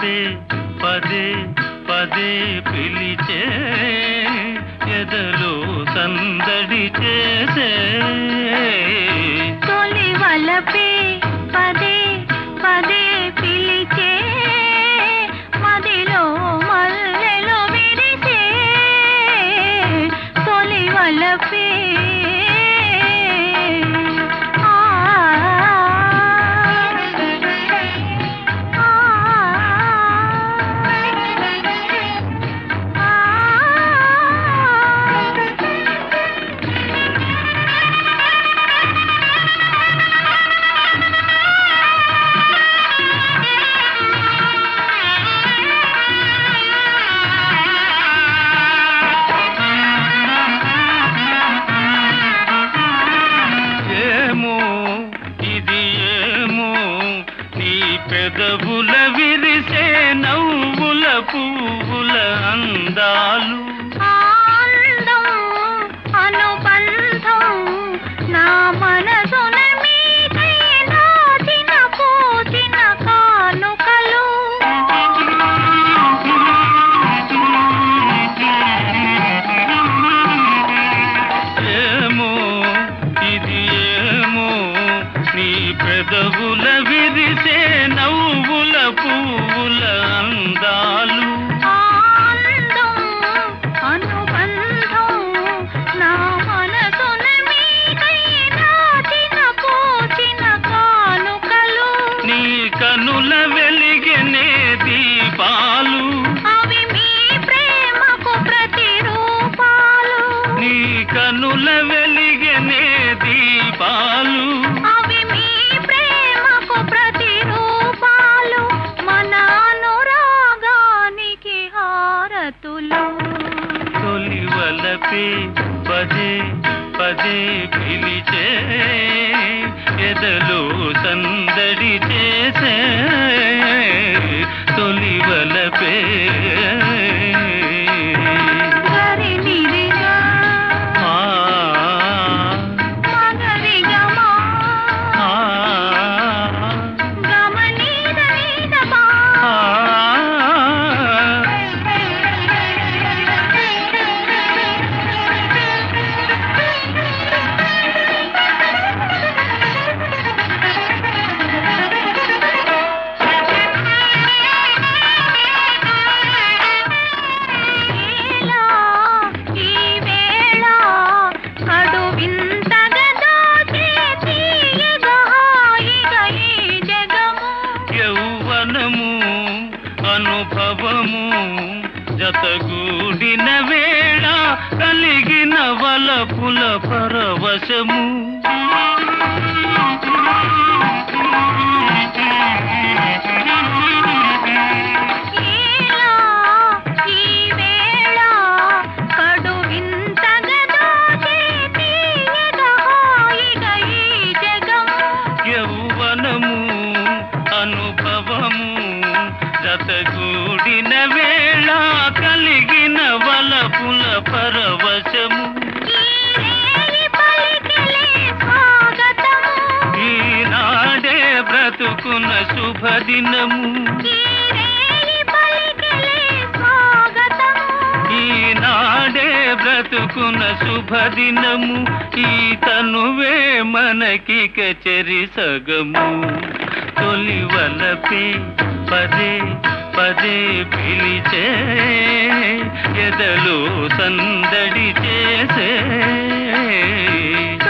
వలపే పదే పదే పిలిచే ఎదలో సందడి చేసే తొలి వలపే పదే పదే పిలిచే మదిలో మల్లెలు విరిసే తొలి వలపే పెదవుల విరిసే నవ్వుల పువ్వుల అందాలు ఆనందం అనుబంధం నా మనసున మీకై నాటిన పూచిన కానుకలు ఏమో ఇది ఏమో నీ పెదవుల విరిసే నవ్వుల పువ్వుల అందాలు ఆనందం అనుబంధం నా మనసున మీకై నాటిన పూచిన కానుకలు నీ కనుల వెలిగనే దీపాలు అవి మీ ప్రేమకు ప్రతిరూపాలు నీ కనుల వెలిగనే దీపాలు అవి మీ ప్రేమకు ప్రతిరూపాలు మన అనురాగానికి హారతులు తొలి వలపే పదే పదే పిలిచే ఎదలో సందడి చేసే తొలి వలపే గరినిరిగా మగరిగమా గమనీదనీదమా అనుభవము జతగూడిన వేళ కలిగిన వలపుల పరవశము యౌవనము అనుభవము జతగూడిన వేళ కలిగిన వలపుల పరవశము ఈనాడే బ్రతుకున్న శుభదినము ఈనాడే బ్రతుకున్న శుభదినము ఈ తనువే మనకిక చెరి సగము తొలి వలపే పదే పదే పిలిచే ఎదలో సందడి చేసే